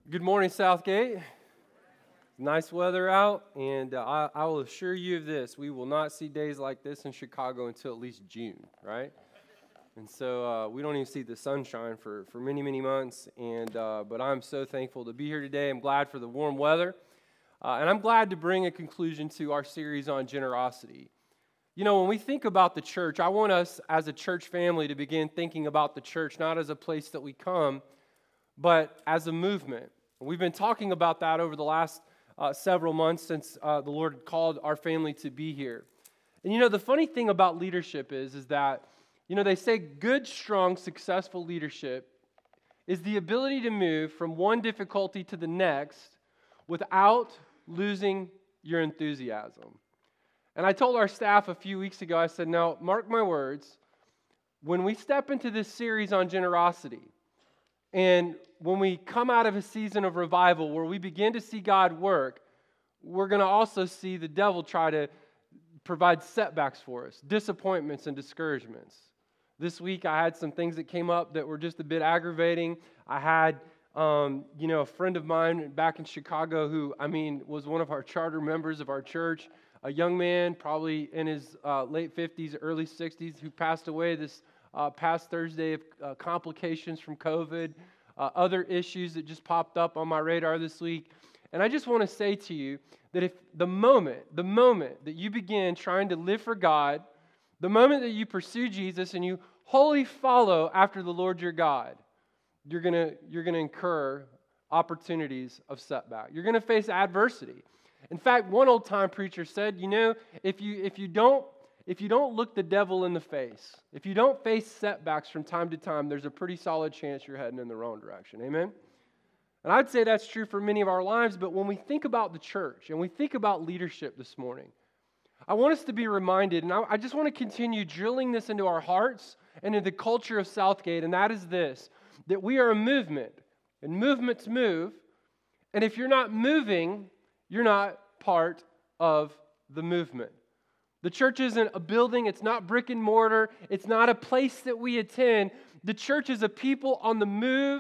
Good morning, Southgate. Nice weather out, and I will assure you of this. We will not see days like this in Chicago until at least June, right? And so we don't even see the sunshine for many, many months, but I'm so thankful to be here today. I'm glad for the warm weather, and I'm glad to bring a conclusion to our series on generosity. You know, when we think about the church, I want us as a church family to begin thinking about the church not as a place that we come, but as a movement. We've been talking about that over the last several months since the Lord called our family to be here. And you know, the funny thing about leadership is that, you know, they say good, strong, successful leadership is the ability to move from one difficulty to the next without losing your enthusiasm. And I told our staff a few weeks ago, I said, now, mark my words, when we step into this series on generosity, and when we come out of a season of revival where we begin to see God work, we're going to also see the devil try to provide setbacks for us, disappointments and discouragements. This week I had some things that came up that were just a bit aggravating. I had, a friend of mine back in Chicago who, was one of our charter members of our church, a young man, probably in his late 50s, early 60s, who passed away this past Thursday of complications from COVID, other issues that just popped up on my radar this week. And I just want to say to you that if the moment that you begin trying to live for God, the moment that you pursue Jesus and you wholly follow after the Lord your God, you're gonna incur opportunities of setback. You're gonna face adversity. In fact, one old time preacher said, you know, if you don't look the devil in the face, if you don't face setbacks from time to time, there's a pretty solid chance you're heading in the wrong direction. Amen? And I'd say that's true for many of our lives, but when we think about the church and we think about leadership this morning, I want us to be reminded, and I just want to continue drilling this into our hearts and into the culture of Southgate, and that is this, that we are a movement, and movements move, and if you're not moving, you're not part of the movement. The church isn't a building, it's not brick and mortar, it's not a place that we attend. The church is a people on the move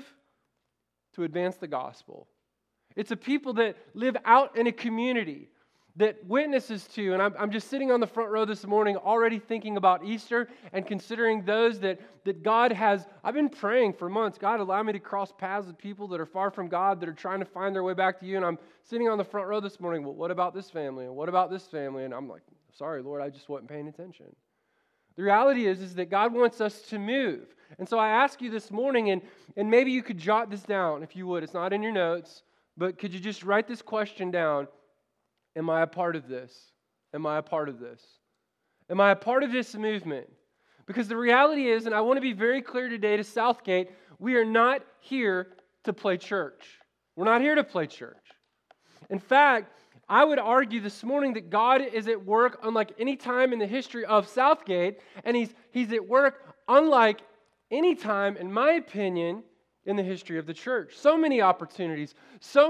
to advance the gospel. It's a people that live out in a community that witnesses to, and I'm just sitting on the front row this morning already thinking about Easter and considering those that God has, I've been praying for months, God, allow me to cross paths with people that are far from God, that are trying to find their way back to you, and I'm sitting on the front row this morning, well, what about this family, and what about this family, and I'm like, sorry, Lord, I just wasn't paying attention. The reality is that God wants us to move. And so I ask you this morning, and maybe you could jot this down if you would. It's not in your notes, but could you just write this question down? Am I a part of this? Am I a part of this? Am I a part of this movement? Because the reality is, and I want to be very clear today to Southgate, we are not here to play church. We're not here to play church. In fact, I would argue this morning that God is at work unlike any time in the history of Southgate, and He's at work unlike any time, in my opinion, in the history of the church. So many opportunities, so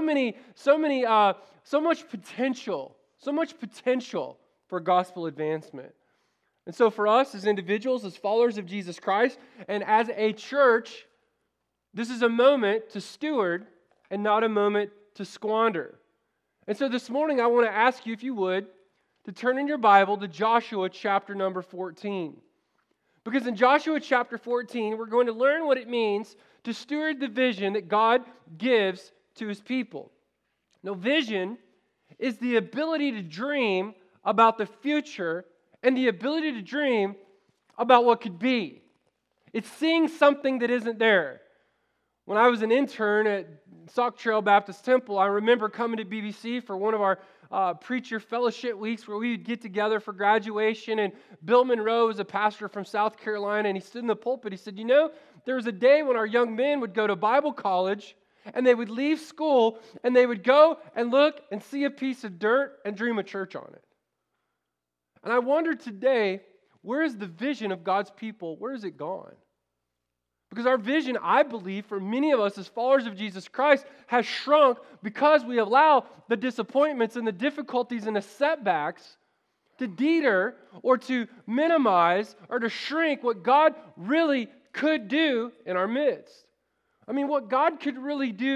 much potential for gospel advancement. And so for us as individuals, as followers of Jesus Christ, and as a church, this is a moment to steward and not a moment to squander. And so this morning, I want to ask you, if you would, to turn in your Bible to Joshua chapter number 14. Because in Joshua chapter 14, we're going to learn what it means to steward the vision that God gives to His people. Now, vision is the ability to dream about the future and the ability to dream about what could be. It's seeing something that isn't there. When I was an intern at Sauk Trail Baptist Temple, I remember coming to BBC for one of our preacher fellowship weeks where we would get together for graduation, and Bill Monroe was a pastor from South Carolina, and he stood in the pulpit. He said, you know, there was a day when our young men would go to Bible college, and they would leave school, and they would go and look and see a piece of dirt and dream a church on it. And I wonder today, where is the vision of God's people? Where is it gone? Because our vision, I believe, for many of us as followers of Jesus Christ has shrunk because we allow the disappointments and the difficulties and the setbacks to deter or to minimize or to shrink what God really could do in our midst. I mean, what God could really do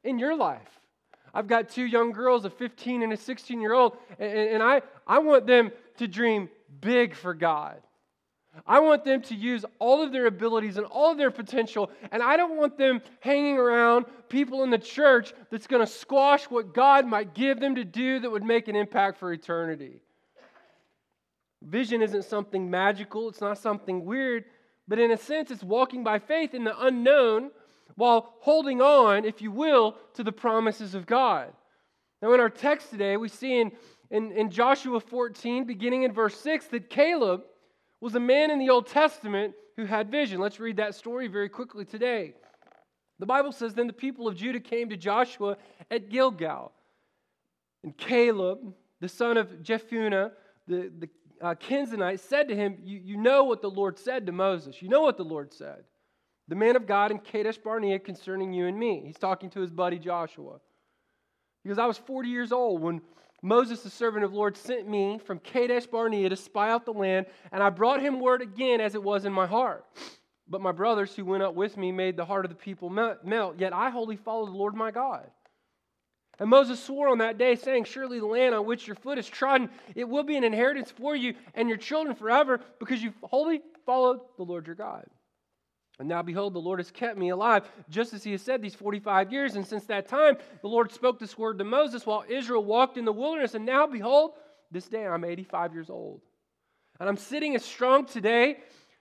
in your life. I've got 2 young girls, a 15 and a 16-year-old, and I want them to dream big for God. I want them to use all of their abilities and all of their potential, and I don't want them hanging around people in the church that's going to squash what God might give them to do that would make an impact for eternity. Vision isn't something magical, it's not something weird, but in a sense, it's walking by faith in the unknown while holding on, if you will, to the promises of God. Now, in our text today, we see in Joshua 14, beginning in verse 6, that Caleb was a man in the Old Testament who had vision. Let's read that story very quickly today. The Bible says, "Then the people of Judah came to Joshua at Gilgal. And Caleb, the son of Jephunneh, the Kenizzite, said to him, you know what the Lord said to Moses. You know what the Lord said. The man of God in Kadesh Barnea concerning you and me." He's talking to his buddy Joshua. Because I was 40 years old when Moses, the servant of the Lord, sent me from Kadesh Barnea to spy out the land, and I brought him word again as it was in my heart. But my brothers who went up with me made the heart of the people melt, yet I wholly followed the Lord my God. And Moses swore on that day, saying, "Surely the land on which your foot is trodden, it will be an inheritance for you and your children forever, because you wholly followed the Lord your God. And now behold, the Lord has kept me alive, just as he has said these 45 years. And since that time, the Lord spoke this word to Moses while Israel walked in the wilderness. And now behold, this day I'm 85 years old. And I'm sitting as strong today.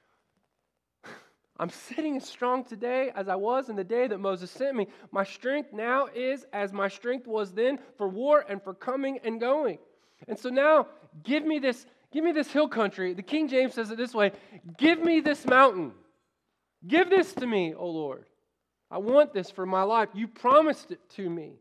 I'm sitting as strong today as I was in the day that Moses sent me. My strength now is as my strength was then for war and for coming and going. And so now, give me this hill country." The King James says it this way: "Give me this mountain. Give this to me, O Lord. I want this for my life. You promised it to me.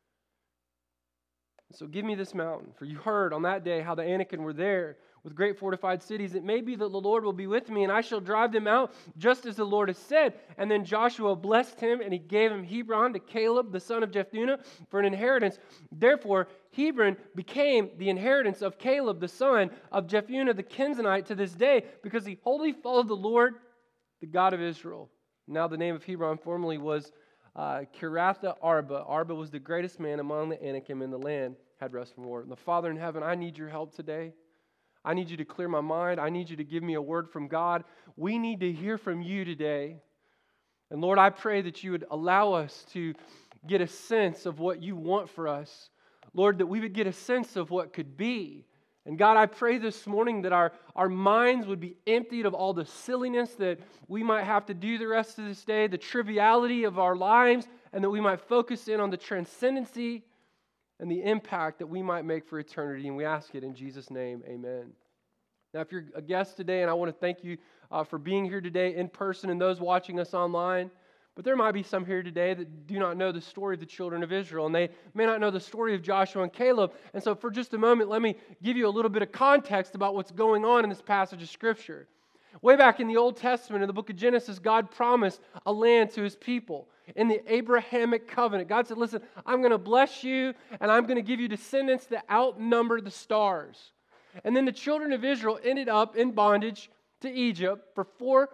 So give me this mountain. For you heard on that day how the Anakim were there with great fortified cities. It may be that the Lord will be with me, and I shall drive them out, just as the Lord has said." And then Joshua blessed him, and he gave him Hebron to Caleb, the son of Jephunneh, for an inheritance. Therefore, Hebron became the inheritance of Caleb, the son of Jephunneh the Kenizzite, to this day, because he wholly followed the Lord, the God of Israel. Now the name of Hebron formerly was Kiriath Arba. Arba was the greatest man among the Anakim in the land, had rest from war. And the Father in heaven, I need your help today. I need you to clear my mind. I need you to give me a word from God. We need to hear from you today. And Lord, I pray that you would allow us to get a sense of what you want for us. Lord, that we would get a sense of what could be. And God, I pray this morning that our minds would be emptied of all the silliness that we might have to do the rest of this day, the triviality of our lives, and that we might focus in on the transcendency and the impact that we might make for eternity. And we ask it in Jesus' name, amen. Now, if you're a guest today, and I want to thank you for being here today in person and those watching us online, but there might be some here today that do not know the story of the children of Israel, and they may not know the story of Joshua and Caleb. And so for just a moment, let me give you a little bit of context about what's going on in this passage of Scripture. Way back in the Old Testament, in the book of Genesis, God promised a land to his people. In the Abrahamic covenant, God said, "Listen, I'm going to bless you, and I'm going to give you descendants that outnumber the stars." And then the children of Israel ended up in bondage to Egypt for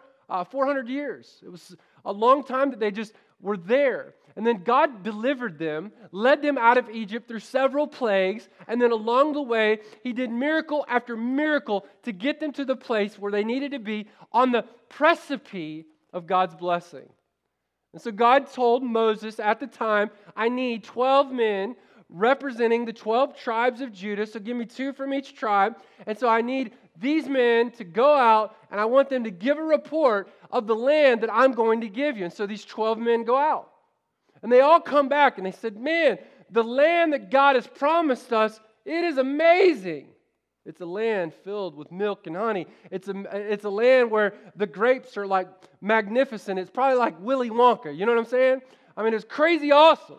400 years. It was a long time that they just were there. And then God delivered them, led them out of Egypt through several plagues, and then along the way, he did miracle after miracle to get them to the place where they needed to be on the precipice of God's blessing. And so God told Moses at the time, "I need 12 men representing the 12 tribes of Judah, so give me 2 from each tribe. And so I need these men to go out, and I want them to give a report of the land that I'm going to give you." And so these 12 men go out. And they all come back, and they said, "Man, the land that God has promised us, it is amazing. It's a land filled with milk and honey. It's a land where the grapes are like magnificent. It's probably like Willy Wonka. You know what I'm saying? I mean, it's crazy awesome."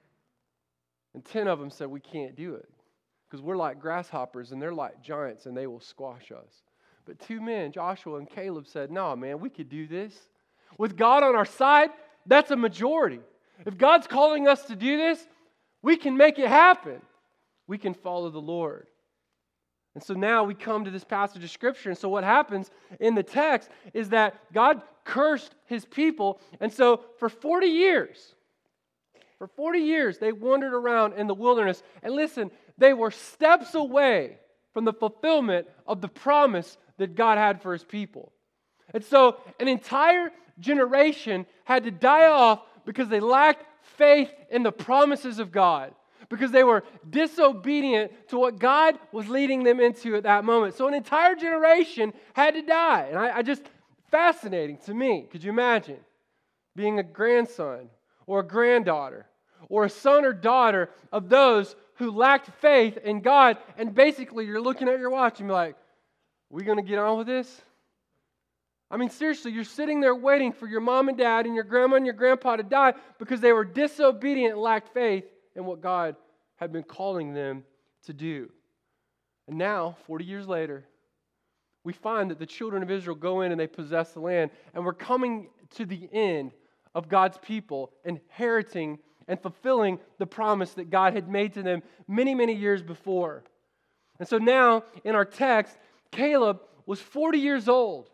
And 10 of them said, "We can't do it because we're like grasshoppers and they're like giants and they will squash us." But 2 men, Joshua and Caleb, said, "No, man, we could do this. With God on our side, that's a majority. If God's calling us to do this, we can make it happen. We can follow the Lord." And so now we come to this passage of Scripture. And so what happens in the text is that God cursed his people. And so for 40 years, For 40 years, they wandered around in the wilderness. And listen, they were steps away from the fulfillment of the promise that God had for His people. And so an entire generation had to die off because they lacked faith in the promises of God, because they were disobedient to what God was leading them into at that moment. So an entire generation had to die. And I just, fascinating to me. Could you imagine being a grandson or a granddaughter or a son or daughter of those who lacked faith in God, and basically you're looking at your watch and be like, we going to get on with this? I mean, seriously, you're sitting there waiting for your mom and dad and your grandma and your grandpa to die because they were disobedient and lacked faith in what God had been calling them to do. And now, 40 years later, we find that the children of Israel go in and they possess the land, and we're coming to the end of God's people inheriting and fulfilling the promise that God had made to them many, many years before. And so now, in our text, Caleb was 40 years old.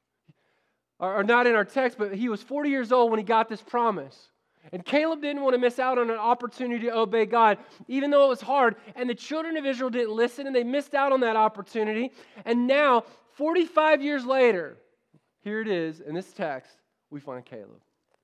Or not in our text, but he was 40 years old when he got this promise. And Caleb didn't want to miss out on an opportunity to obey God, even though it was hard. And the children of Israel didn't listen, and they missed out on that opportunity. And now, 45 years later, here it is, in this text, we find Caleb.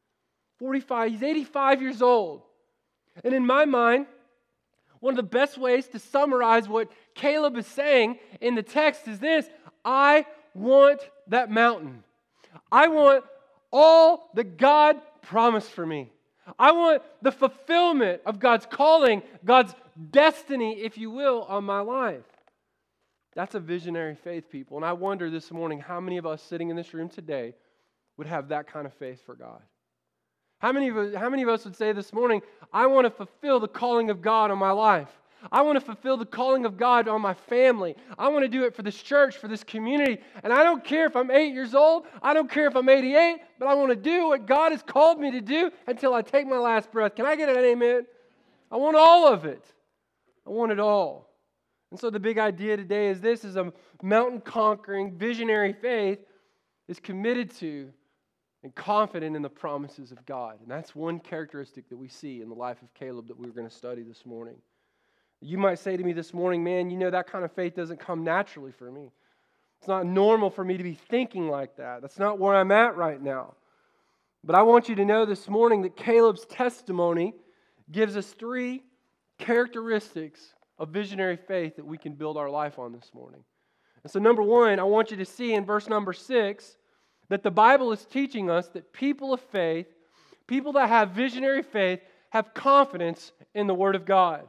45, he's 85 years old. And in my mind, one of the best ways to summarize what Caleb is saying in the text is this: I want that mountain. I want all that God promised for me. I want the fulfillment of God's calling, God's destiny, if you will, on my life. That's a visionary faith, people. And I wonder this morning how many of us sitting in this room today would have that kind of faith for God. How many of us would say this morning, I want to fulfill the calling of God on my life. I want to fulfill the calling of God on my family. I want to do it for this church, for this community. And I don't care if I'm 8 years old. I don't care if I'm 88. But I want to do what God has called me to do until I take my last breath. Can I get an amen? I want all of it. I want it all. And so the big idea today is this: is a mountain-conquering, visionary faith is committed to and confident in the promises of God. And that's one characteristic that we see in the life of Caleb that we're going to study this morning. You might say to me this morning, man, you know, that kind of faith doesn't come naturally for me. It's not normal for me to be thinking like that. That's not where I'm at right now. But I want you to know this morning that Caleb's testimony gives us 3 characteristics of visionary faith that we can build our life on this morning. And so number 1, I want you to see in verse number 6 that the Bible is teaching us that people of faith, people that have visionary faith, have confidence in the Word of God.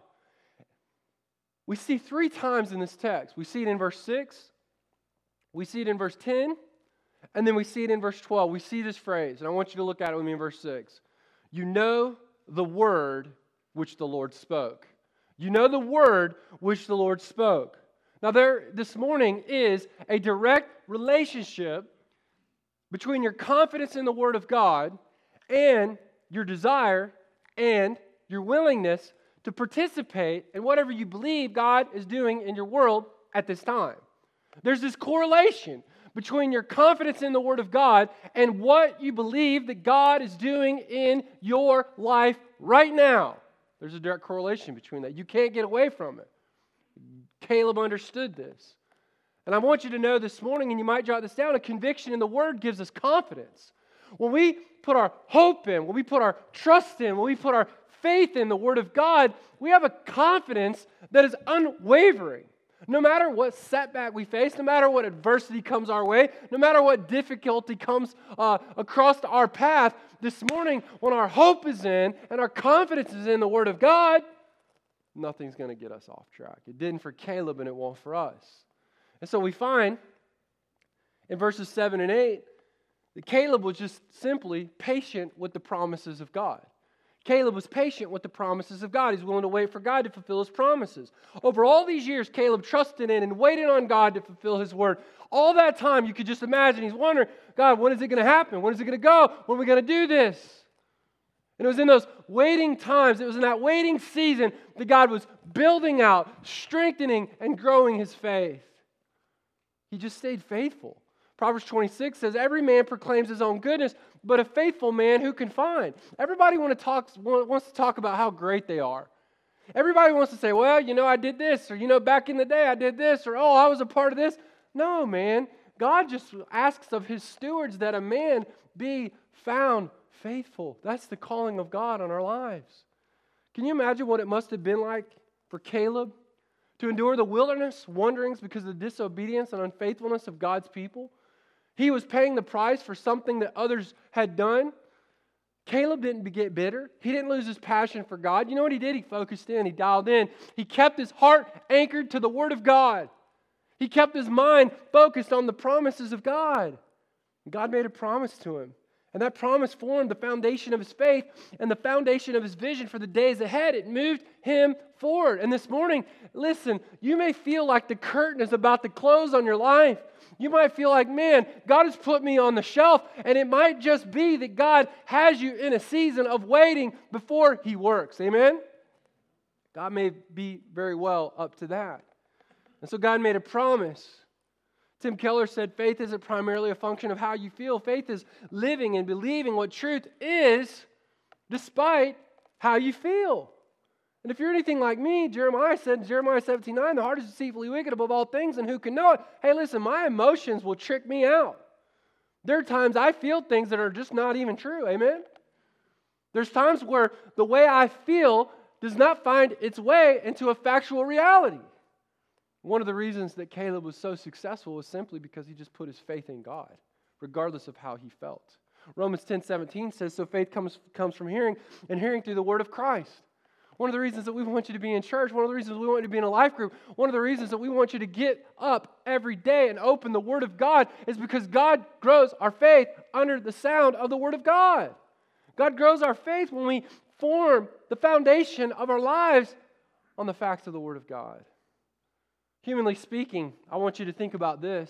We see 3 times in this text. We see it in verse 6, we see it in verse 10, and then we see it in verse 12. We see this phrase, and I want you to look at it with me in verse 6. You know the word which the Lord spoke. You know the word which the Lord spoke. Now there, this morning, is a direct relationship between your confidence in the Word of God and your desire and your willingness to participate in whatever you believe God is doing in your world at this time. There's this correlation between your confidence in the Word of God and what you believe that God is doing in your life right now. There's a direct correlation between that. You can't get away from it. Caleb understood this. And I want you to know this morning, and you might jot this down, a conviction in the Word gives us confidence. When we put our hope in, when we put our trust in, when we put our faith in the Word of God, we have a confidence that is unwavering. No matter what setback we face, no matter what adversity comes our way, no matter what difficulty comes across our path, this morning, when our hope is in and our confidence is in the Word of God, nothing's going to get us off track. It didn't for Caleb, and it won't for us. And so we find in verses 7 and 8 that Caleb was just simply patient with the promises of God. Caleb was patient with the promises of God. He's willing to wait for God to fulfill His promises. Over all these years, Caleb trusted in and waited on God to fulfill His word. All that time, you could just imagine, he's wondering, God, when is it going to happen? When is it going to go? When are we going to do this? And it was in those waiting times, it was in that waiting season that God was building out, strengthening, and growing his faith. He just stayed faithful. Proverbs 26 says, every man proclaims his own goodness, but a faithful man who can find? Everybody wants to talk about how great they are. Everybody wants to say, well, I did this, or, back in the day I did this, or, oh, I was a part of this. No, man. God just asks of his stewards that a man be found faithful. That's the calling of God on our lives. Can you imagine what it must have been like for Caleb to endure the wilderness wanderings because of the disobedience and unfaithfulness of God's people? He was paying the price for something that others had done. Caleb didn't get bitter. He didn't lose his passion for God. You know what he did? He focused in. He dialed in. He kept his heart anchored to the Word of God. He kept his mind focused on the promises of God. God made a promise to him. And that promise formed the foundation of his faith and the foundation of his vision for the days ahead. It moved him forward. And this morning, listen, you may feel like the curtain is about to close on your life. You might feel like, man, God has put me on the shelf, and it might just be that God has you in a season of waiting before He works. Amen? God may be very well up to that. And so God made a promise. Tim Keller said, faith isn't primarily a function of how you feel. Faith is living and believing what truth is despite how you feel. And if you're anything like me, Jeremiah said in Jeremiah 17:9, the heart is deceitfully wicked above all things, and who can know it? Hey, listen, my emotions will trick me out. There are times I feel things that are just not even true. Amen? There's times where the way I feel does not find its way into a factual reality. One of the reasons that Caleb was so successful was simply because he just put his faith in God, regardless of how he felt. Romans 10:17 says, so faith comes from hearing, and hearing through the word of Christ. One of the reasons that we want you to be in church, one of the reasons we want you to be in a life group, one of the reasons that we want you to get up every day and open the Word of God is because God grows our faith under the sound of the Word of God. God grows our faith when we form the foundation of our lives on the facts of the Word of God. Humanly speaking, I want you to think about this.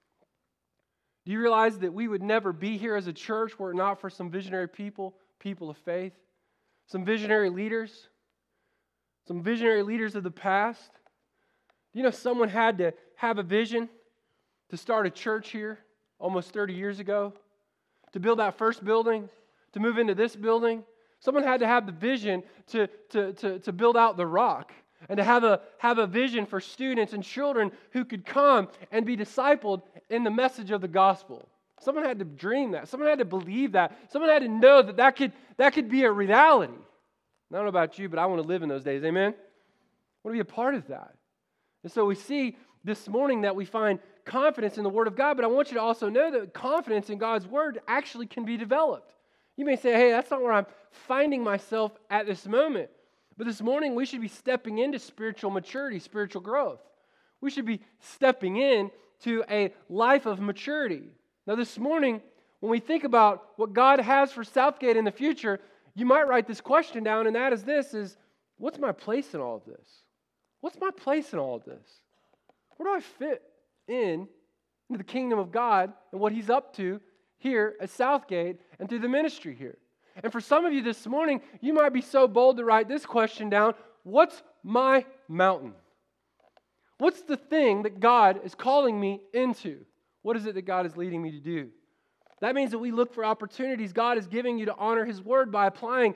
Do you realize that we would never be here as a church were it not for some visionary people of faith, some visionary leaders? Some visionary leaders of the past. You know, someone had to have a vision to start a church here almost 30 years ago, to build that first building, to move into this building. Someone had to have the vision to build out the rock and to have a vision for students and children who could come and be discipled in the message of the gospel. Someone had to dream that. Someone had to believe that. Someone had to know that could be a reality. I don't know about you, but I want to live in those days. Amen? I want to be a part of that. And so we see this morning that we find confidence in the Word of God, but I want you to also know that confidence in God's Word actually can be developed. You may say, hey, that's not where I'm finding myself at this moment. But this morning, we should be stepping into spiritual maturity, spiritual growth. We should be stepping into a life of maturity. Now, this morning, when we think about what God has for Southgate in the future, you might write this question down, and that is this, what's my place in all of this? What's my place in all of this? Where do I fit into the kingdom of God and what He's up to here at Southgate and through the ministry here? And for some of you this morning, you might be so bold to write this question down, what's my mountain? What's the thing that God is calling me into? What is it that God is leading me to do? That means that we look for opportunities God is giving you to honor His Word by applying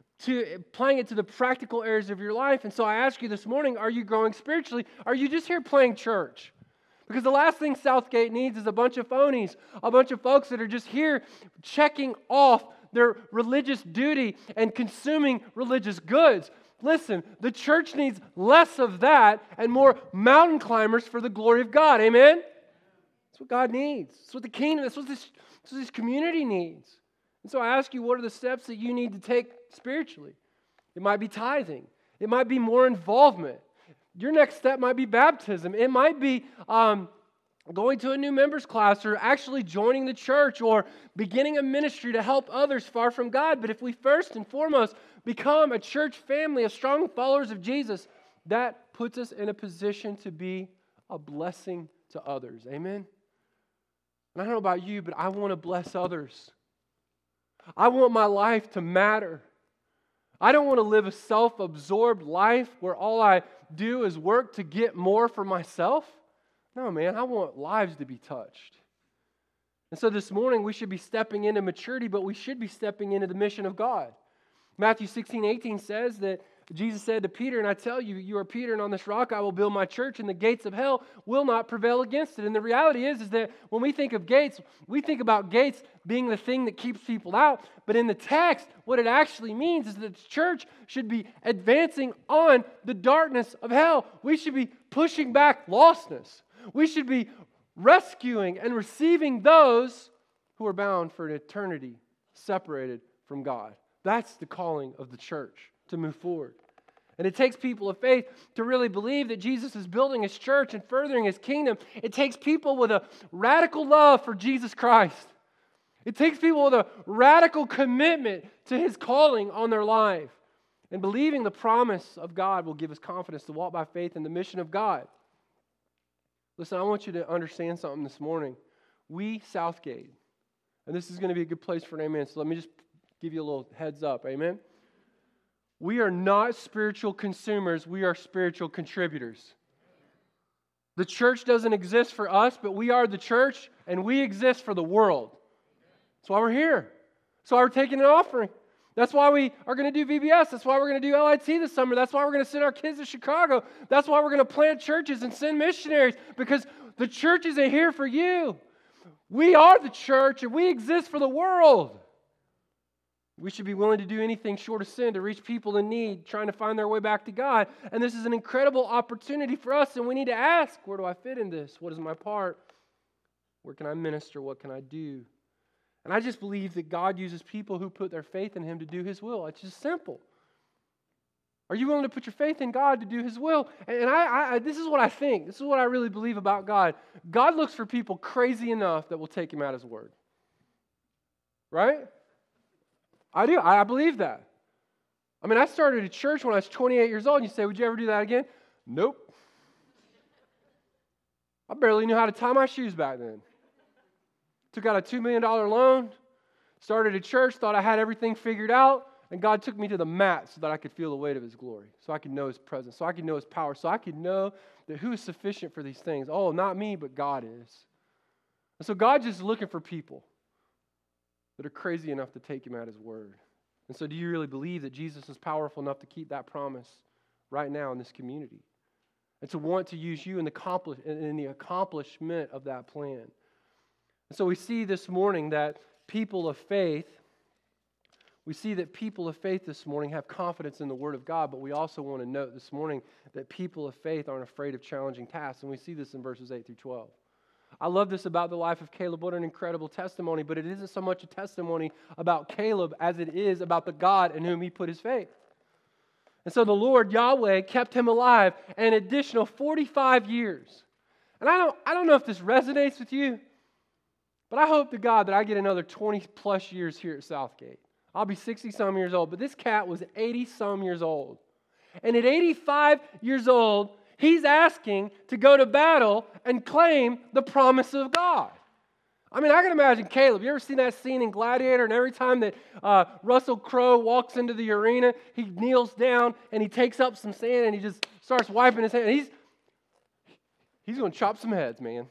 it to the practical areas of your life. And so I ask you this morning, are you growing spiritually? Are you just here playing church? Because the last thing Southgate needs is a bunch of phonies, a bunch of folks that are just here checking off their religious duty and consuming religious goods. Listen, the church needs less of that and more mountain climbers for the glory of God. Amen? That's what God needs. That's what the kingdom, that's what this community needs. And so I ask you, what are the steps that you need to take spiritually? It might be tithing. It might be more involvement. Your next step might be baptism. It might be going to a new members class or actually joining the church or beginning a ministry to help others far from God. But if we first and foremost become a church family of strong followers of Jesus, that puts us in a position to be a blessing to others. Amen? And I don't know about you, but I want to bless others. I want my life to matter. I don't want to live a self-absorbed life where all I do is work to get more for myself. No, man, I want lives to be touched. And so this morning we should be stepping into maturity, but we should be stepping into the mission of God. Matthew 16:18 says that Jesus said to Peter, and I tell you, you are Peter, and on this rock I will build my church, and the gates of hell will not prevail against it. And the reality is that when we think of gates, we think about gates being the thing that keeps people out. But in the text, what it actually means is that the church should be advancing on the darkness of hell. We should be pushing back lostness. We should be rescuing and receiving those who are bound for an eternity separated from God. That's the calling of the church, to move forward. And it takes people of faith to really believe that Jesus is building His church and furthering His kingdom. It takes people with a radical love for Jesus Christ. It takes people with a radical commitment to His calling on their life. And believing the promise of God will give us confidence to walk by faith in the mission of God. Listen, I want you to understand something this morning. We, Southgate, and this is going to be a good place for an amen, so let me just give you a little heads up, amen? We are not spiritual consumers, we are spiritual contributors. The church doesn't exist for us, but we are the church, and we exist for the world. That's why we're here. That's why we're taking an offering. That's why we are going to do VBS. That's why we're going to do LIT this summer. That's why we're going to send our kids to Chicago. That's why we're going to plant churches and send missionaries, because the church isn't here for you. We are the church, and we exist for the world. We should be willing to do anything short of sin to reach people in need, trying to find their way back to God. And this is an incredible opportunity for us, and we need to ask, where do I fit in this? What is my part? Where can I minister? What can I do? And I just believe that God uses people who put their faith in Him to do His will. It's just simple. Are you willing to put your faith in God to do His will? And I this is what I think. This is what I really believe about God. God looks for people crazy enough that will take Him at His word. Right? I do. I believe that. I mean, I started a church when I was 28 years old, and you say, would you ever do that again? Nope. I barely knew how to tie my shoes back then. Took out a $2 million loan, started a church, thought I had everything figured out, and God took me to the mat so that I could feel the weight of His glory, so I could know His presence, so I could know His power, so I could know that who is sufficient for these things. Oh, not me, but God is. And so God's just looking for people that are crazy enough to take Him at His word. And so do you really believe that Jesus is powerful enough to keep that promise right now in this community? And to want to use you in the accomplishment of that plan. And so we see this morning that people of faith this morning have confidence in the Word of God, but we also want to note this morning that people of faith aren't afraid of challenging tasks. And we see this in verses 8 through 12. I love this about the life of Caleb. What an incredible testimony, but it isn't so much a testimony about Caleb as it is about the God in whom he put his faith. And so the Lord, Yahweh, kept him alive an additional 45 years. And I don't know if this resonates with you, but I hope to God that I get another 20 plus years here at Southgate. I'll be 60-some years old, but this cat was 80-some years old. And at 85 years old, he's asking to go to battle and claim the promise of God. I mean, I can imagine Caleb. You ever seen that scene in Gladiator? And every time that Russell Crowe walks into the arena, he kneels down and he takes up some sand and he just starts wiping his hand. He's going to chop some heads, man.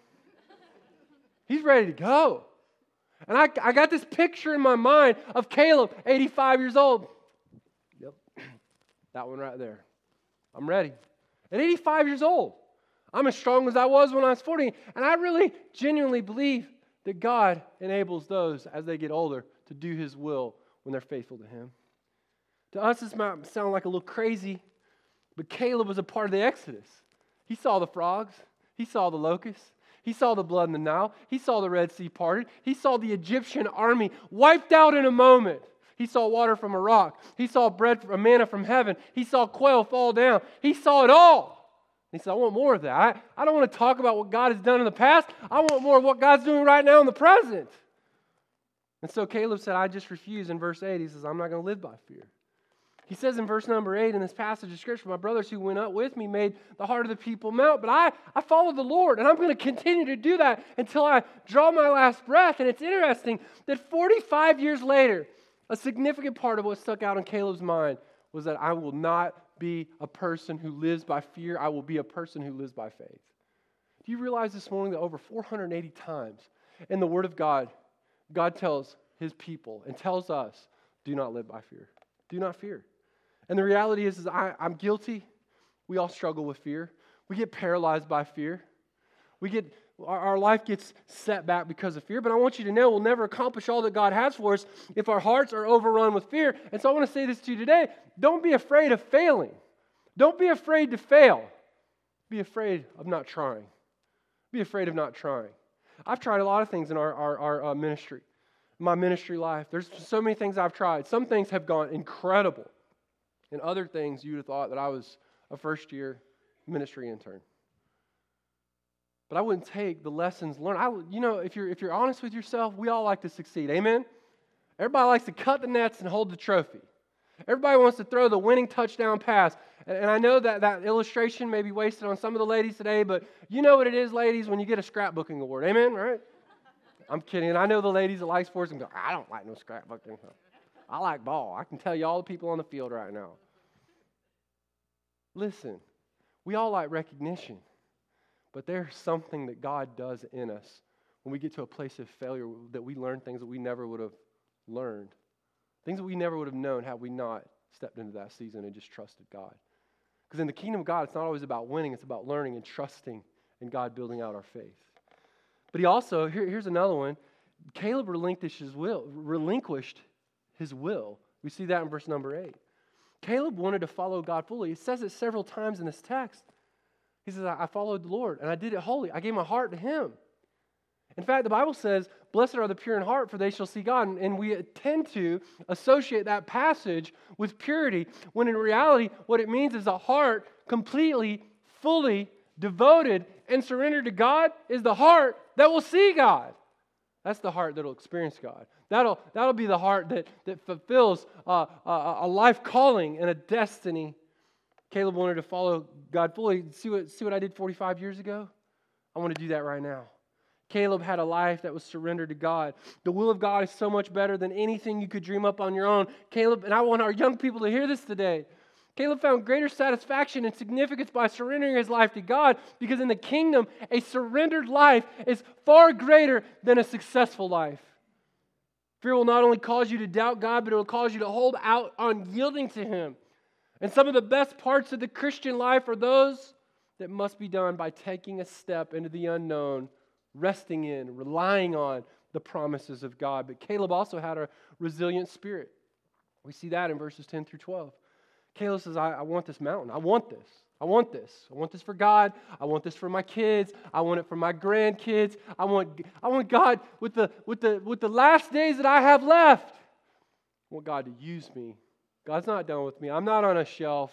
He's ready to go. And I got this picture in my mind of Caleb, 85 years old. Yep, that one right there. I'm ready. At 85 years old, I'm as strong as I was when I was 40. And I really genuinely believe that God enables those as they get older to do His will when they're faithful to Him. To us, this might sound like a little crazy, but Caleb was a part of the Exodus. He saw the frogs. He saw the locusts. He saw the blood in the Nile. He saw the Red Sea parted. He saw the Egyptian army wiped out in a moment. He saw water from a rock. He saw bread, manna from heaven. He saw quail fall down. He saw it all. He said, I want more of that. I don't want to talk about what God has done in the past. I want more of what God's doing right now in the present. And so Caleb said, I just refuse. In verse 8, he says, I'm not going to live by fear. He says in verse number 8 in this passage of Scripture, my brothers who went up with me made the heart of the people melt. But I followed the Lord, and I'm going to continue to do that until I draw my last breath. And it's interesting that 45 years later, a significant part of what stuck out in Caleb's mind was that I will not be a person who lives by fear. I will be a person who lives by faith. Do you realize this morning that over 480 times in the Word of God, God tells His people and tells us, do not live by fear. Do not fear. And the reality is I'm guilty. We all struggle with fear. We get paralyzed by fear. Our life gets set back because of fear. But I want you to know we'll never accomplish all that God has for us if our hearts are overrun with fear. And so I want to say this to you today. Don't be afraid of failing. Don't be afraid to fail. Be afraid of not trying. Be afraid of not trying. I've tried a lot of things in our ministry, my ministry life. There's so many things I've tried. Some things have gone incredible. And other things you'd have thought that I was a first-year ministry intern. But I wouldn't take the lessons learned. If you're honest with yourself, we all like to succeed. Amen? Everybody likes to cut the nets and hold the trophy. Everybody wants to throw the winning touchdown pass. And I know that illustration may be wasted on some of the ladies today, but you know what it is, ladies, when you get a scrapbooking award. Amen? Right? I'm kidding. And I know the ladies that like sports and go, I don't like no scrapbooking. I like ball. I can tell you all the people on the field right now. Listen, we all like recognition, but there's something that God does in us when we get to a place of failure that we learn things that we never would have learned, things that we never would have known had we not stepped into that season and just trusted God. Because in the kingdom of God, it's not always about winning, it's about learning and trusting in God, building out our faith. But he also, here's another one, Caleb relinquished his will. We see that in verse number 8. Caleb wanted to follow God fully. It says it several times in this text. He says, I followed the Lord, and I did it wholly. I gave my heart to Him. In fact, the Bible says, blessed are the pure in heart, for they shall see God. And we tend to associate that passage with purity, when in reality, what it means is a heart completely, fully devoted and surrendered to God is the heart that will see God. That's the heart that will experience God. That'll be the heart that fulfills a life calling and a destiny. Caleb wanted to follow God fully. See what I did 45 years ago? I want to do that right now. Caleb had a life that was surrendered to God. The will of God is so much better than anything you could dream up on your own. Caleb, and I want our young people to hear this today. Caleb found greater satisfaction and significance by surrendering his life to God, because in the kingdom, a surrendered life is far greater than a successful life. Fear will not only cause you to doubt God, but it will cause you to hold out on yielding to Him. And some of the best parts of the Christian life are those that must be done by taking a step into the unknown, resting in, relying on the promises of God. But Caleb also had a resilient spirit. We see that in verses 10 through 12. Caleb says, I want this mountain. I want this. I want this. I want this for God. I want this for my kids. I want it for my grandkids. I want God with the last days that I have left. I want God to use me. God's not done with me. I'm not on a shelf.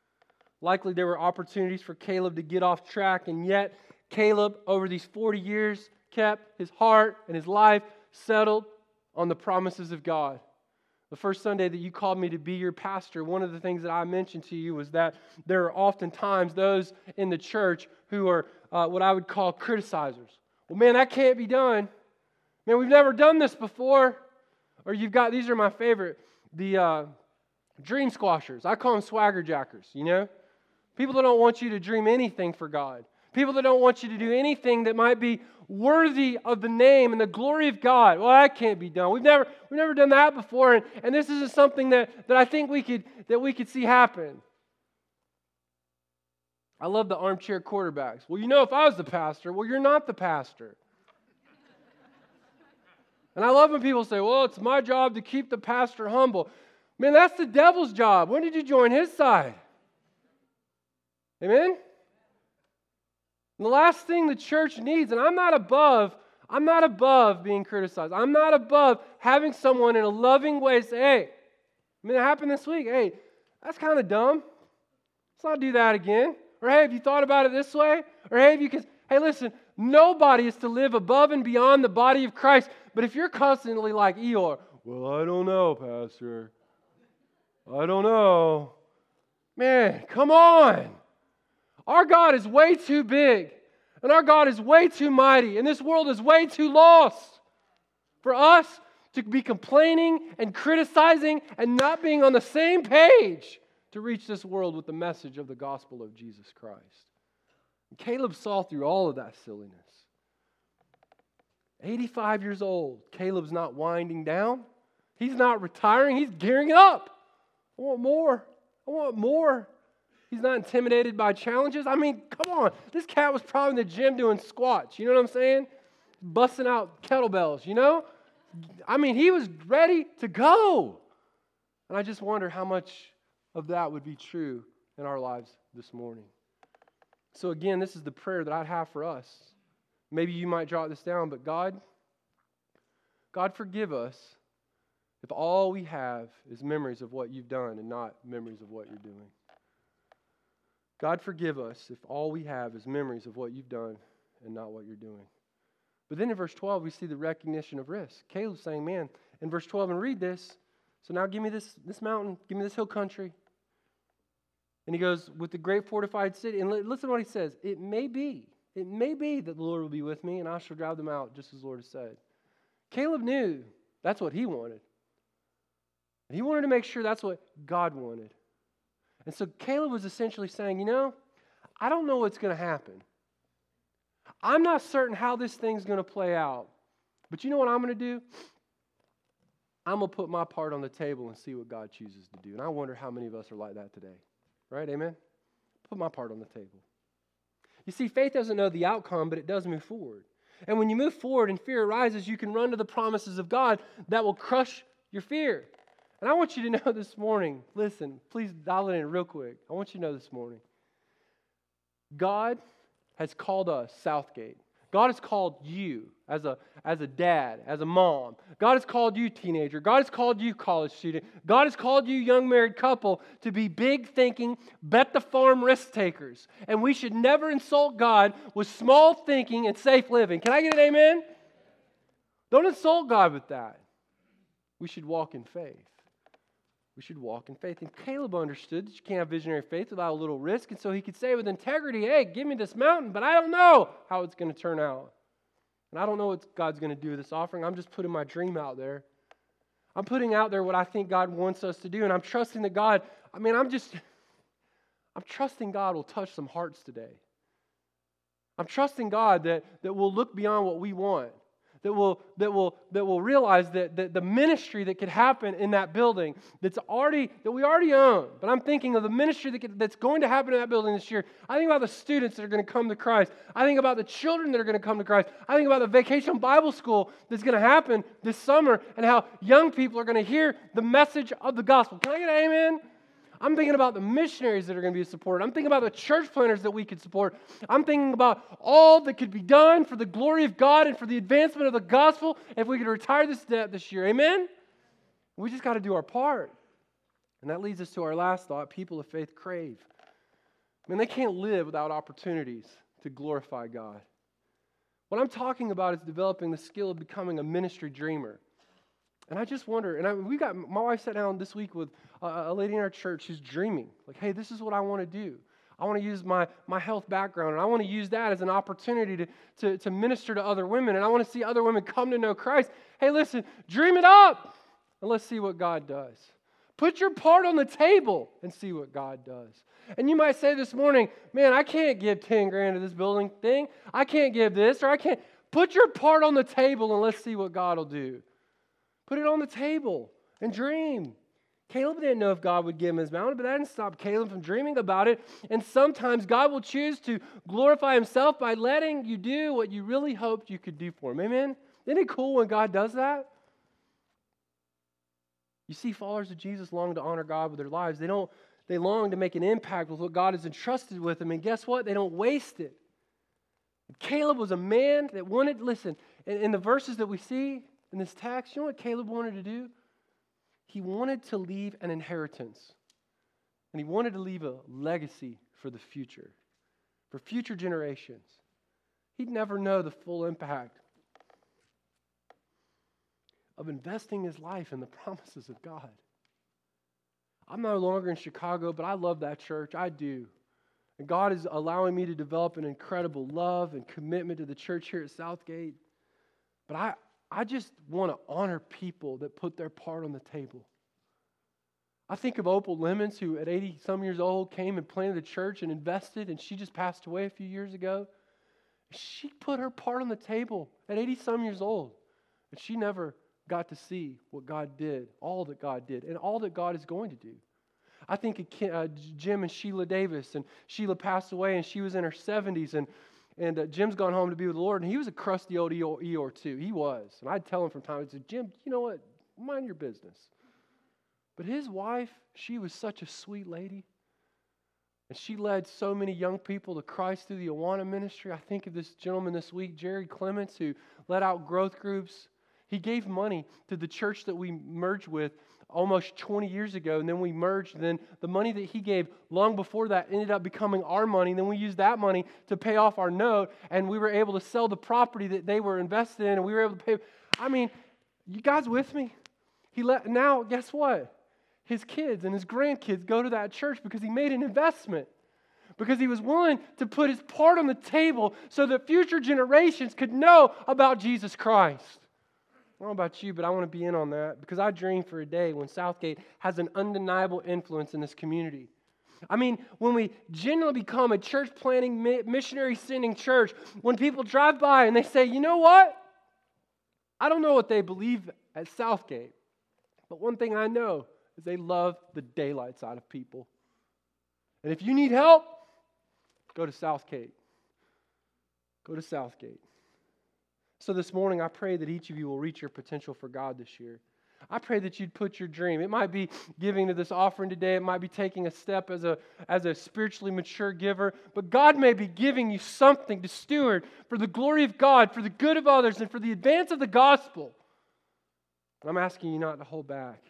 Likely there were opportunities for Caleb to get off track, and yet Caleb, over these 40 years, kept his heart and his life settled on the promises of God. The first Sunday that you called me to be your pastor, one of the things that I mentioned to you was that there are oftentimes those in the church who are what I would call criticizers. Well, man, that can't be done. Man, we've never done this before. Or you've got, these are my favorite, the dream squashers. I call them swagger jackers, you know? People that don't want you to dream anything for God. People that don't want you to do anything that might be worthy of the name and the glory of God. Well, that can't be done. We've never done that before, and this isn't something that I think we could see happen. I love the armchair quarterbacks. Well, you know, if I was the pastor, well, you're not the pastor. And I love when people say, well, it's my job to keep the pastor humble. Man, that's the devil's job. When did you join his side? Amen? And the last thing the church needs, and I'm not above being criticized. I'm not above having someone in a loving way say, hey, I mean, it happened this week. Hey, that's kind of dumb. Let's not do that again. Or hey, have you thought about it this way? Or hey, listen, nobody is to live above and beyond the body of Christ. But if you're constantly like Eeyore, well, I don't know, Pastor. I don't know. Man, come on. Our God is way too big, and our God is way too mighty, and this world is way too lost for us to be complaining and criticizing and not being on the same page to reach this world with the message of the gospel of Jesus Christ. And Caleb saw through all of that silliness. 85 years old. Caleb's not winding down. He's not retiring. He's gearing up. I want more. I want more. He's not intimidated by challenges. I mean, come on. This cat was probably in the gym doing squats. You know what I'm saying? Busting out kettlebells, you know? I mean, he was ready to go. And I just wonder how much of that would be true in our lives this morning. So again, this is the prayer that I'd have for us. Maybe you might jot this down, but God, forgive us if all we have is memories of what you've done and not memories of what you're doing. God, forgive us if all we have is memories of what you've done and not what you're doing. But then in verse 12, we see the recognition of risk. Caleb's saying, man, in verse 12, and read this, so now give me this mountain, give me this hill country. And he goes, with the great fortified city, and listen to what he says, it may be that the Lord will be with me, and I shall drive them out, just as the Lord has said. Caleb knew that's what he wanted. And he wanted to make sure that's what God wanted. And so Caleb was essentially saying, I don't know what's going to happen. I'm not certain how this thing's going to play out. But you know what I'm going to do? I'm going to put my part on the table and see what God chooses to do. And I wonder how many of us are like that today. Right? Amen? Put my part on the table. You see, faith doesn't know the outcome, but it does move forward. And when you move forward and fear arises, you can run to the promises of God that will crush your fear. And I want you to know this morning, listen, please dial it in real quick. I want you to know this morning, God has called us, Southgate. God has called you as a dad, as a mom. God has called you, teenager. God has called you, college student. God has called you, young married couple, to be big thinking, bet the farm risk takers. And we should never insult God with small thinking and safe living. Can I get an amen? Don't insult God with that. We should walk in faith. We should walk in faith. And Caleb understood that you can't have visionary faith without a little risk. And so he could say with integrity, hey, give me this mountain, but I don't know how it's going to turn out. And I don't know what God's going to do with this offering. I'm just putting my dream out there. I'm putting out there what I think God wants us to do. And I'm trusting that God, I'm trusting God will touch some hearts today. I'm trusting God that will look beyond what we want. That will realize that the ministry that could happen in that building that we already own. But I'm thinking of the ministry that's going to happen in that building this year. I think about the students that are going to come to Christ. I think about the children that are going to come to Christ. I think about the vacation Bible school that's going to happen this summer and how young people are going to hear the message of the gospel. Can I get an amen? I'm thinking about the missionaries that are going to be supported. I'm thinking about the church planters that we could support. I'm thinking about all that could be done for the glory of God and for the advancement of the gospel if we could retire this debt this year. Amen? We just got to do our part. And that leads us to our last thought. People of faith crave. They can't live without opportunities to glorify God. What I'm talking about is developing the skill of becoming a ministry dreamer. And I just wonder, my wife sat down this week with a lady in our church who's dreaming. Like, hey, this is what I want to do. I want to use my health background, and I want to use that as an opportunity to minister to other women, and I want to see other women come to know Christ. Hey, listen, dream it up, and let's see what God does. Put your part on the table and see what God does. And you might say this morning, man, I can't give 10 grand to this building thing. I can't give this, or I can't. Put your part on the table, and let's see what God will do. Put it on the table and dream. Caleb didn't know if God would give him his mountain, but that didn't stop Caleb from dreaming about it. And sometimes God will choose to glorify himself by letting you do what you really hoped you could do for him. Amen? Isn't it cool when God does that? You see, followers of Jesus long to honor God with their lives. They long to make an impact with what God has entrusted with them. And guess what? They don't waste it. Caleb was a man that wanted, listen, in the verses that we see in this text, you know what Caleb wanted to do? He wanted to leave an inheritance. And he wanted to leave a legacy for the future, for future generations. He'd never know the full impact of investing his life in the promises of God. I'm no longer in Chicago, but I love that church. I do. And God is allowing me to develop an incredible love and commitment to the church here at Southgate. But I just want to honor people that put their part on the table. I think of Opal Lemons, who at 80-some years old came and planted a church and invested, and she just passed away a few years ago. She put her part on the table at 80-some years old. And she never got to see what God did, all that God did, and all that God is going to do. I think of Jim and Sheila Davis, and Sheila passed away, and she was in her 70s, and Jim's gone home to be with the Lord, and he was a crusty old Eeyore too. He was. And I'd tell him from time to time, Jim, you know what? Mind your business. But his wife, she was such a sweet lady. And she led so many young people to Christ through the Awana ministry. I think of this gentleman this week, Jerry Clements, who led out growth groups. He gave money to the church that we merged with almost 20 years ago, and then we merged. And then the money that he gave long before that ended up becoming our money. And then we used that money to pay off our note, and we were able to sell the property that they were invested in, and we were able to pay. I mean, you guys with me? Now, guess what? His kids and his grandkids go to that church because he made an investment. Because he was willing to put his part on the table so that future generations could know about Jesus Christ. I don't know about you, but I want to be in on that because I dream for a day when Southgate has an undeniable influence in this community. I mean, when we genuinely become a church planting, missionary sending church, when people drive by and they say, you know what? I don't know what they believe at Southgate, but one thing I know is they love the daylights out of people. And if you need help, go to Southgate. Go to Southgate. So this morning, I pray that each of you will reach your potential for God this year. I pray that you'd put your dream. It might be giving to this offering today. It might be taking a step as a spiritually mature giver. But God may be giving you something to steward for the glory of God, for the good of others, and for the advance of the gospel. And I'm asking you not to hold back.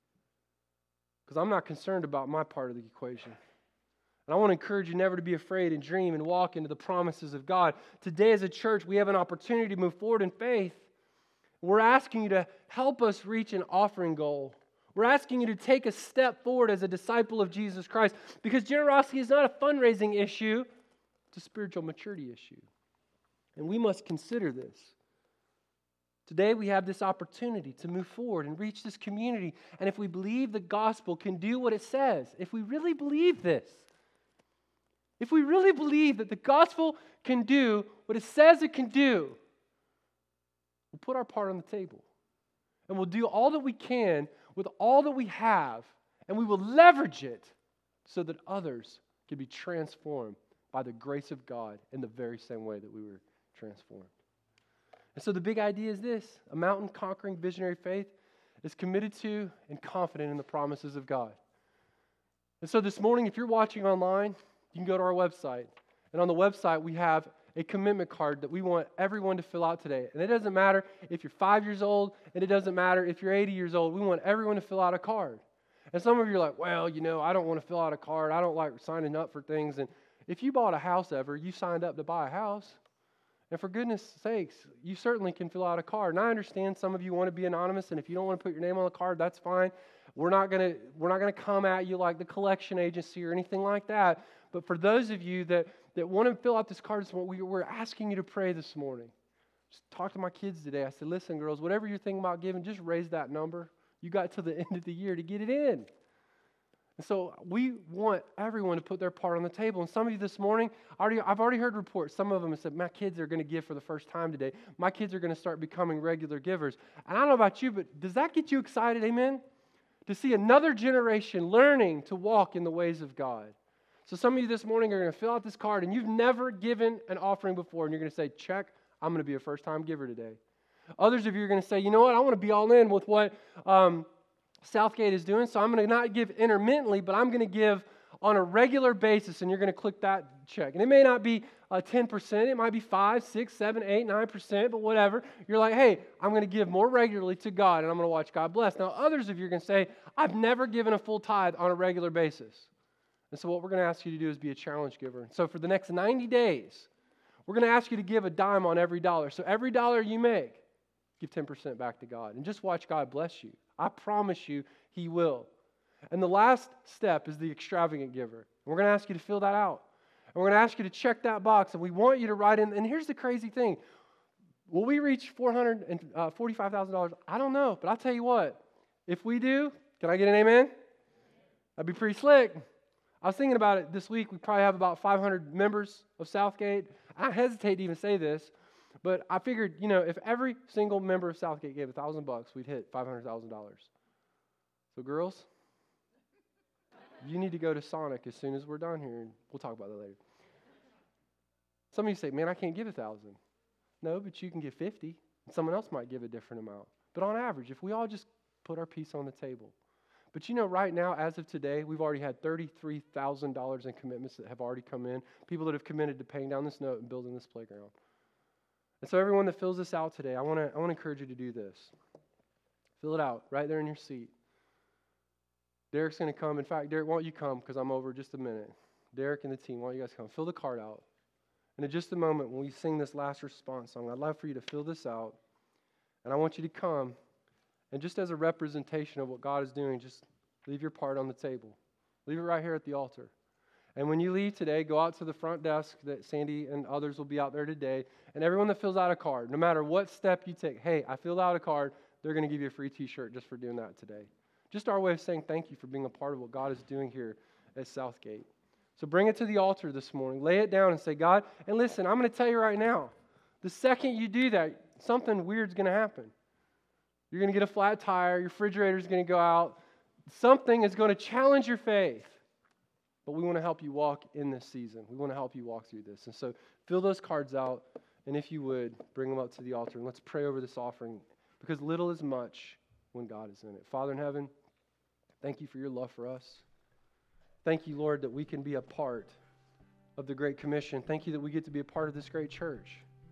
Because I'm not concerned about my part of the equation. And I want to encourage you never to be afraid and dream and walk into the promises of God. Today as a church, we have an opportunity to move forward in faith. We're asking you to help us reach an offering goal. We're asking you to take a step forward as a disciple of Jesus Christ. Because generosity is not a fundraising issue, it's a spiritual maturity issue. And we must consider this. Today we have this opportunity to move forward and reach this community. And if we believe the gospel can do what it says, if we really believe this, if we really believe that the gospel can do what it says it can do, we'll put our part on the table. And we'll do all that we can with all that we have, and we will leverage it so that others can be transformed by the grace of God in the very same way that we were transformed. And so the big idea is this: a mountain-conquering visionary faith is committed to and confident in the promises of God. And so this morning, if you're watching online, you can go to our website. And on the website, we have a commitment card that we want everyone to fill out today. And it doesn't matter if you're 5 years old, and it doesn't matter if you're 80 years old. We want everyone to fill out a card. And some of you are like, well, you know, I don't want to fill out a card. I don't like signing up for things. And if you bought a house ever, you signed up to buy a house. And for goodness sakes, you certainly can fill out a card. And I understand some of you want to be anonymous, and if you don't want to put your name on the card, that's fine. We're not going to come at you like the collection agency or anything like that. But for those of you that want to fill out this card this morning, we're asking you to pray this morning. Just talk to my kids today. I said, listen, girls, whatever you're thinking about giving, just raise that number. You got till the end of the year to get it in. And so we want everyone to put their part on the table. And some of you this morning, I've already heard reports. Some of them have said, my kids are going to give for the first time today. My kids are going to start becoming regular givers. And I don't know about you, but does that get you excited, amen? To see another generation learning to walk in the ways of God. So some of you this morning are going to fill out this card, and you've never given an offering before, and you're going to say, check, I'm going to be a first-time giver today. Others of you are going to say, you know what, I want to be all in with what Southgate is doing, so I'm going to not give intermittently, but I'm going to give on a regular basis, and you're going to click that check. And it may not be 10%, it might be 5, 6, 7, 8, 9%, but whatever. You're like, hey, I'm going to give more regularly to God, and I'm going to watch God bless. Now, others of you are going to say, I've never given a full tithe on a regular basis. And so what we're going to ask you to do is be a challenge giver. So for the next 90 days, we're going to ask you to give a dime on every dollar. So every dollar you make, give 10% back to God. And just watch God bless you. I promise you, He will. And the last step is the extravagant giver. And we're going to ask you to fill that out. And we're going to ask you to check that box. And we want you to write in. And here's the crazy thing. Will we reach $445,000? I don't know. But I'll tell you what. If we do, can I get an amen? That'd be pretty slick. I was thinking about it this week. We probably have about 500 members of Southgate. I hesitate to even say this, but I figured, if every single member of Southgate gave $1,000, we'd hit $500,000. So girls, you need to go to Sonic as soon as we're done here, and we'll talk about that later. Some of you say, man, I can't give 1,000. No, but you can give 50. And someone else might give a different amount. But on average, if we all just put our piece on the table. But right now, as of today, we've already had $33,000 in commitments that have already come in. People that have committed to paying down this note and building this playground. And so everyone that fills this out today, I want to encourage you to do this. Fill it out right there in your seat. Derek's going to come. In fact, Derek, why don't you come, because I'm over just a minute. Derek and the team, why don't you guys come? Fill the card out. And in just a moment, when we sing this last response song, I'd love for you to fill this out. And I want you to come, and just as a representation of what God is doing, just leave your part on the table. Leave it right here at the altar. And when you leave today, go out to the front desk that Sandy and others will be out there today. And everyone that fills out a card, no matter what step you take, hey, I filled out a card, they're going to give you a free t-shirt just for doing that today. Just our way of saying thank you for being a part of what God is doing here at Southgate. So bring it to the altar this morning. Lay it down and say, God, and listen, I'm going to tell you right now, the second you do that, something weird's going to happen. You're going to get a flat tire. Your refrigerator's going to go out. Something is going to challenge your faith. But we want to help you walk in this season. We want to help you walk through this. And so fill those cards out. And if you would, bring them up to the altar. And let's pray over this offering. Because little is much when God is in it. Father in heaven, thank you for your love for us. Thank you, Lord, that we can be a part of the Great Commission. Thank you that we get to be a part of this great church.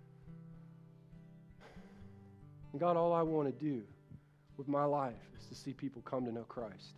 And God, all I want to do with my life is to see people come to know Christ.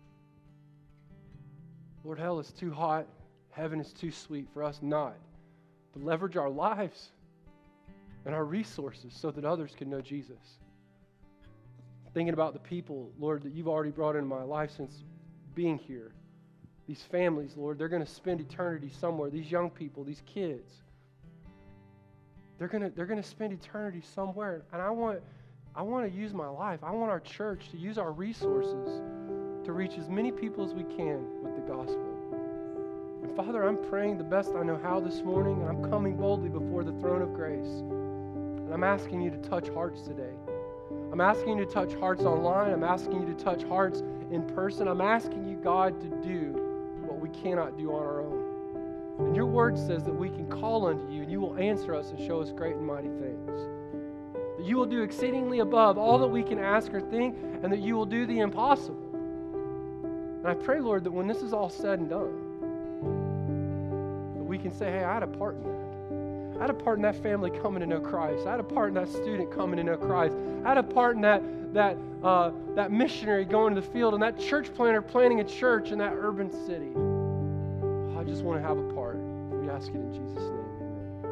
Lord, hell is too hot. Heaven is too sweet for us not to leverage our lives and our resources so that others can know Jesus. Thinking about the people, Lord, that you've already brought into my life since being here. These families, Lord, they're going to spend eternity somewhere. These young people, these kids, they're going to spend eternity somewhere. And I want to use my life. I want our church to use our resources to reach as many people as we can with the gospel. And Father, I'm praying the best I know how this morning, and I'm coming boldly before the throne of grace. And I'm asking you to touch hearts today. I'm asking you to touch hearts online. I'm asking you to touch hearts in person. I'm asking you, God, to do what we cannot do on our own. And your word says that we can call unto you, and you will answer us and show us great and mighty things. That you will do exceedingly above all that we can ask or think, and that you will do the impossible. And I pray, Lord, that when this is all said and done, that we can say, hey, I had a part in that. I had a part in that family coming to know Christ. I had a part in that student coming to know Christ. I had a part in that missionary going to the field and that church planter planting a church in that urban city. I just want to have a part. We ask it in Jesus' name.